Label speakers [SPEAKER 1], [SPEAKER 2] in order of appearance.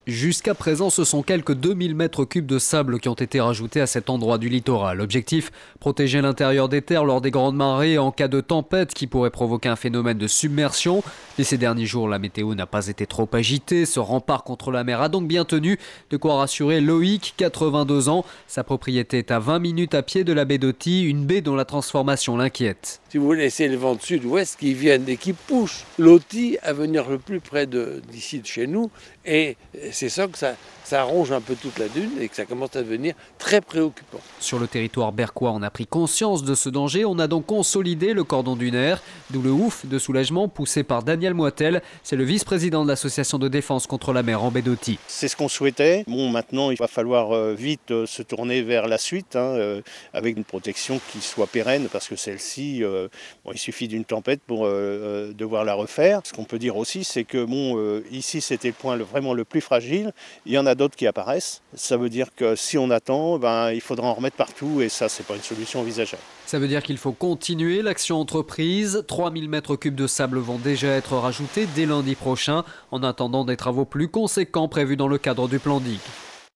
[SPEAKER 1] Jusqu'à présent, ce sont quelques 2000 mètres cubes de sable qui ont été rajoutés à cet endroit du littoral. L'objectif, protéger l'intérieur des terres lors des grandes marées en cas de tempête qui pourrait provoquer un phénomène de submersion. Mais ces derniers jours, la météo n'a pas été trop agitée. Ce rempart contre la mer a donc bien tenu. De quoi rassurer Loïc, 82 ans. Sa propriété est à 20 minutes à pied de la baie d'Authie, une baie dont la transformation l'inquiète.
[SPEAKER 2] Si vous laissez le vent de sud-ouest qui viennent et qui poussent l'Authie à venir le plus près d'ici de chez nous, et c'est ça que ça ronge un peu toute la dune et que ça commence à devenir très préoccupant.
[SPEAKER 1] Sur le territoire berquois, on a pris conscience de ce danger. On a donc consolidé le cordon dunaire, d'où le ouf de soulagement poussé par Daniel Moitel. C'est le vice-président de l'association de défense contre la mer en baie d'Authie.
[SPEAKER 3] C'est ce qu'on souhaitait. Bon, maintenant, il va falloir vite se tourner vers la suite, avec une protection qui soit pérenne, parce que celle-ci, il suffit d'une tempête pour devoir la refaire. Ce qu'on peut dire aussi, c'est que ici, c'était le point vraiment le plus fragile. Il y en a d'autres qui apparaissent. Ça veut dire que si on attend, il faudra en remettre partout et ça, c'est pas une solution envisageable.
[SPEAKER 1] Ça veut dire qu'il faut continuer l'action entreprise. 3000 mètres cubes de sable vont déjà être rajoutés dès lundi prochain, en attendant des travaux plus conséquents prévus dans le cadre du plan Digue.